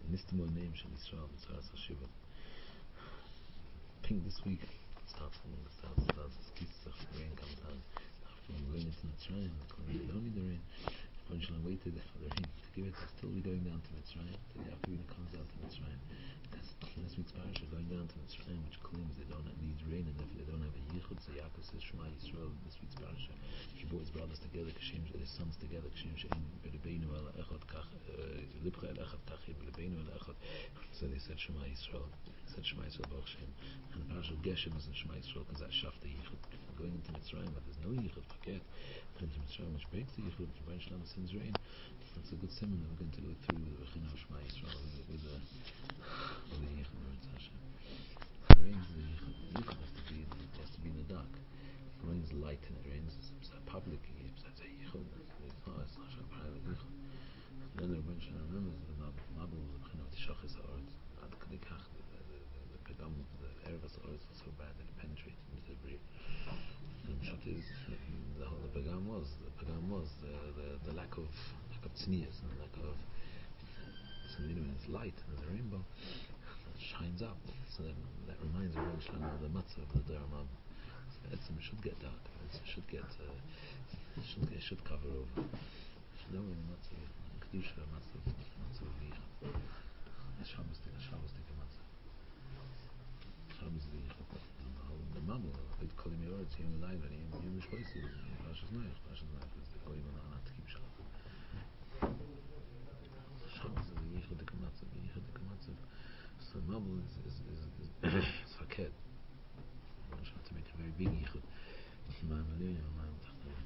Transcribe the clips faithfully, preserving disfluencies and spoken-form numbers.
Nistimo name Shel Yisrael Mitzaras Hashiva. Ping this week starts falling, starts, starts, starts, the rain comes down. After I'm going into Mitzrayim, they don't need the rain. Eventually I waited for the rain to give it. I'll still be going down to Mitzrayim. So the Yaakov comes down to Mitzrayim. Because this week's parasha going down to Mitzrayim, which claims they don't need rain, and if they don't have a yichud, so Yaakov says Shema Yisrael. This week's parasha, he brought his brothers together, Kashem, his sons together, Kashem Shein B'Lebeinu El Echad Kach Libcha El Echad Kach B'Lebeinu El Echad. So they said Shema Yisrael. They said Shema Yisrael Baruch Shem. And the parasha of Geshem isn't Shema Yisrael because that shafta yichud. Going into Mitzrayim, but there's no yichud. Forget going into Mitzrayim, which breaks the yichud. When Shalom sends rain, that's a good simon that we're going to go through with the Bechina of Shema Yisrael with the with the yichud. The rain, the yichud has to be has to be in the dark. It rains light and it rains it's a public yichud. It's a yichud. It's not it's not a private yichud. Then the when Shalom remembers the Mabul was the Bechina of Tishachis Haaretz. Ad Kadei Kach the pegam of the Erev Haaretz was so bad that it penetrated into the brief. And Pshat is the whole the pegam was the pegam was the, the, the lack of lack of tznius and the lack of so you know when it's light and there's a rainbow it shines up, so then that reminds you of the matzah of the Dharamam. So it should get dark, it should get uh, it should it should cover over. You know when matzah kedusha matzah matzah v'yichud Shabbos take a Shabbos take a matzah Shabbos v'yichud the mabul it kolim yords yom l'ayla yom mishpoisu Parashas Noach Parashas Noach is the kolim on not to keep Shabbos Shabbos is the yichud take a matzah v'yichud take a matzah. So mabul is is is is is faked. I'm trying to make a very big yichud. Ma'am aliyah ma'am tachtanah.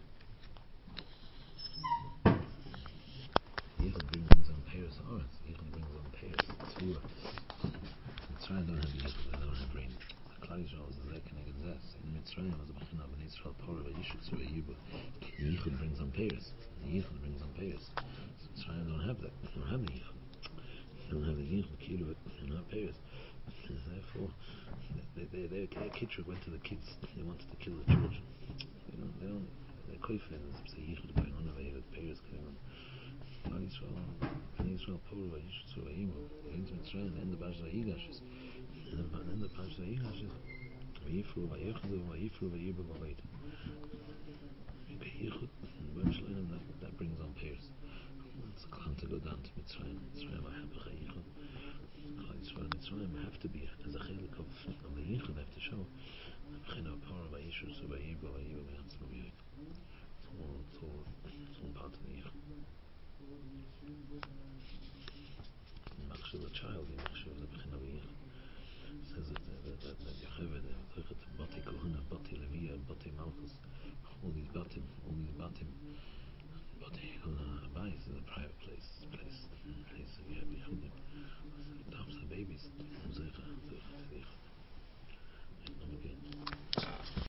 Yichud brings on payers haaretz. Yichud brings on payers tzvura. Mitzrayim don't have yichud, they don't have rain. Klal Yisrael is the zeh keneged zeh. In Mitzrayim was a bechina b'nei Yisrael Torah v'yishuk tzvura yibu. Yichud brings on payers. Yichud brings on payers. Mitzrayim don't have that. They don't have the yichud. They don't have the yichud kilu. They don't have payers. Therefore, they, they, they, their kitrug went to the kids. They wanted to kill the children. They don't. They don't. They're koifin. There's a yichud going on over here. There's payers going on. Klal Yisrael, Bnei Yisrael Torah v'yishuk tzvura yibu. Going to Mitzrayim. Then the Parashat Vayigashis. Then the Parashat Vayigashis. V'yifru v'yichdu v'yifru v'yibu v'vayit. Yichud. That, that brings on payers. It's a plan to go down to Mitzrayim. Mitzrayim have a yichud. Klal Yisrael Mitzrayim have to be as a chelik of, of the yichud. Have to show B'china power v'yishur so v'yibu v'yibu v'yatzma v'yoyit. It's all it's all it's all part of the yichud. Machshav the child, the machshav the B'china v'yichud. Says that that that that Yocheved Zochet Bati Kohuna, Bati Leviya, Bati Malchus, all these batim, all these batim. Bati Kohuna Abayis is a private place, place, place that you have yichudim.